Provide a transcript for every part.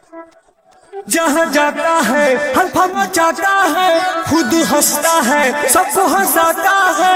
जहाँ जाता है हल्फा मचाता है, खुद हंसता है सबको हंसाता है।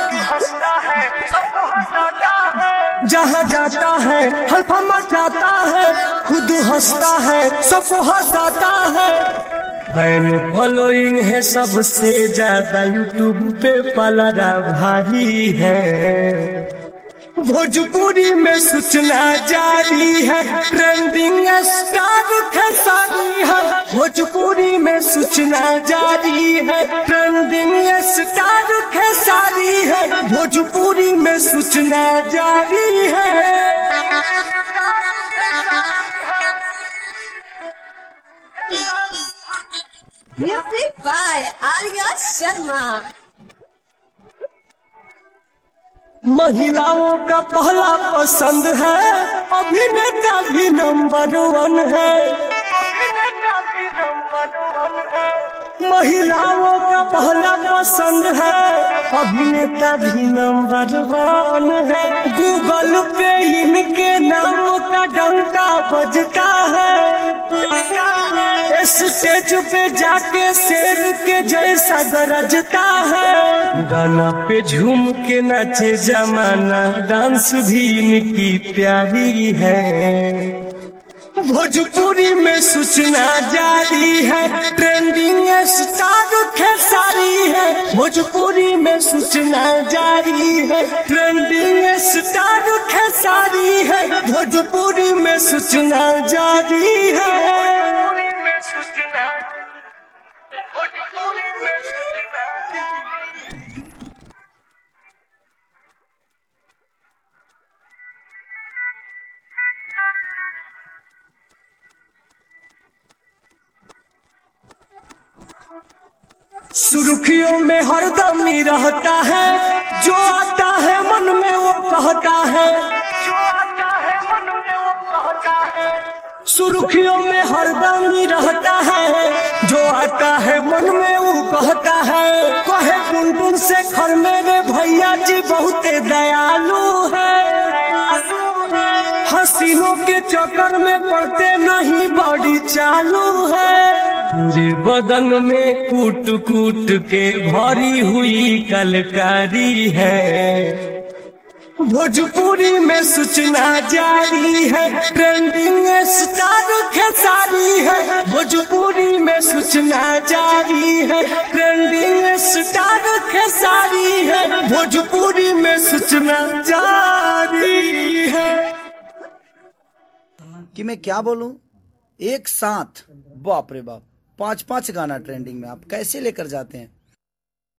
जहाँ जाता है हल्फा मचाता है, खुद हंसता है सबको हंसाता है। फैन फॉलोइंग है सबसे ज्यादा, यूट्यूब पे पलरा भाई है। भोजपुरी में सूचना जारी है, ट्रेंडिंग स्टार खेसारी है। भोजपुरी में सूचना जारी है, ट्रेंडिंग स्टार खेसारी है। भोजपुरी में सूचना जारी है। Music by Arya Sharma. महिलाओं का पहला पसंद है, अभिनेता भी नंबर 1 है। महिलाओं का पहला पसंद है, अभिनेता भी नंबर 1 है। गूगल पे इनके नाम का डंका बजता है। स्टेज पे जाके शेर के जैसा गरजता है। गाना पे झूम के नाचे जमाना, डांस भी इनकी प्यारी है। भोजपुरी में सूचना जारी है, ट्रेंडिंग स्टार खेसारी है। भोजपुरी में सूचना जारी है, ट्रेंडिंग स्टार खेसारी है। भोजपुरी में सूचना जारी है। सुर्खियों में हरदम ही रहता है, जो आता है मन में वो कहता है। सुर्खियों में हरदम ही रहता है, जो आता है मन में वो कहता है। कहे टुनटुन से खर मेरे भैया जी बहुत दयालु है। हसीनों के चक्कर में पड़ते नहीं, बॉडी चालू है। पूरे बदन में कूट कूट के भरी हुई कलकारी है। भोजपुरी में सूचना जारी है, ट्रेंडिंग स्टार खेसारी है। भोजपुरी में सूचना जारी है, ट्रेंडिंग स्टार खेसारी है। भोजपुरी में सूचना जारी है। कि मैं क्या बोलूं, एक साथ बाप रे बाप 5-5 गाना ट्रेंडिंग में आप कैसे लेकर जाते हैं।